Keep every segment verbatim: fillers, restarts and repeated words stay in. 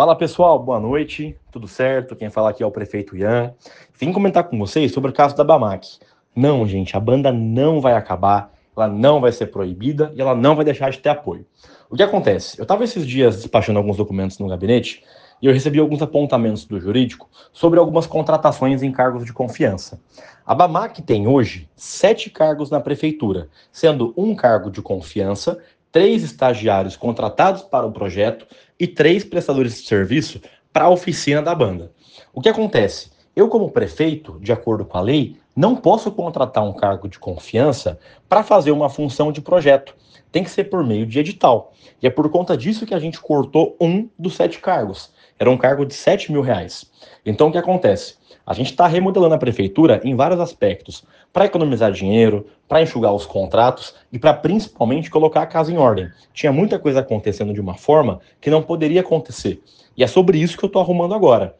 Fala pessoal, boa noite, tudo certo? Quem fala aqui é o prefeito Ian. Vim comentar com vocês sobre o caso da Bamac. Não, gente, a banda não vai acabar, ela não vai ser proibida e ela não vai deixar de ter apoio. O que acontece? Eu estava esses dias despachando alguns documentos no gabinete e eu recebi alguns apontamentos do jurídico sobre algumas contratações em cargos de confiança. A Bamac tem hoje sete cargos na prefeitura, sendo um cargo de confiança, três estagiários contratados para o projeto e três prestadores de serviço para a oficina da banda. O que acontece? Eu, como prefeito, de acordo com a lei, não posso contratar um cargo de confiança para fazer uma função de projeto. Tem que ser por meio de edital. E é por conta disso que a gente cortou um dos sete cargos. Era um cargo de sete mil reais. Então, o que acontece? A gente está remodelando a prefeitura em vários aspectos, para economizar dinheiro, para enxugar os contratos e para principalmente colocar a casa em ordem. Tinha muita coisa acontecendo de uma forma que não poderia acontecer. E é sobre isso que eu estou arrumando agora.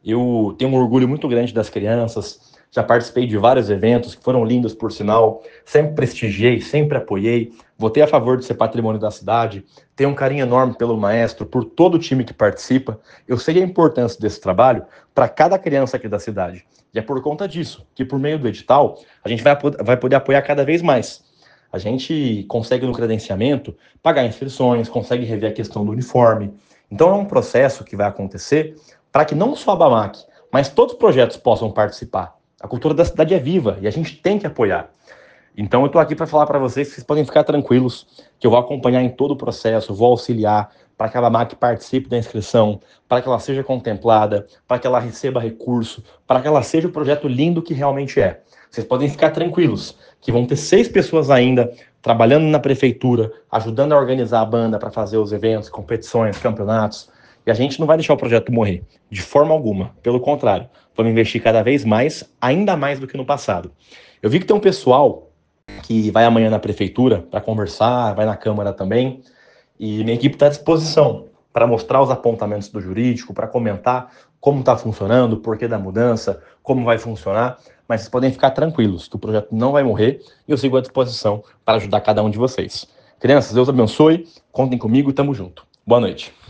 Eu tenho um orgulho muito grande das crianças, já participei de vários eventos que foram lindos, por sinal, sempre prestigiei, sempre apoiei, votei a favor de ser patrimônio da cidade, tenho um carinho enorme pelo maestro, por todo o time que participa. Eu sei a importância desse trabalho para cada criança aqui da cidade. E é por conta disso que, por meio do edital, a gente vai, vai poder apoiar cada vez mais. A gente consegue, no credenciamento, pagar inscrições, consegue rever a questão do uniforme. Então é um processo que vai acontecer para que não só a Bamac, mas todos os projetos possam participar. A cultura da cidade é viva e a gente tem que apoiar. Então eu estou aqui para falar para vocês que vocês podem ficar tranquilos, que eu vou acompanhar em todo o processo, vou auxiliar para que a Bamac participe da inscrição, para que ela seja contemplada, para que ela receba recurso, para que ela seja o projeto lindo que realmente é. Vocês podem ficar tranquilos, que vão ter seis pessoas ainda trabalhando na prefeitura, ajudando a organizar a banda para fazer os eventos, competições, campeonatos. E a gente não vai deixar o projeto morrer, de forma alguma. Pelo contrário, vamos investir cada vez mais, ainda mais do que no passado. Eu vi que tem um pessoal que vai amanhã na prefeitura para conversar, vai na Câmara também, e minha equipe está à disposição para mostrar os apontamentos do jurídico, para comentar como está funcionando, o porquê da mudança, como vai funcionar, mas vocês podem ficar tranquilos que o projeto não vai morrer e eu sigo à disposição para ajudar cada um de vocês. Crianças, Deus abençoe, contem comigo e tamo junto. Boa noite.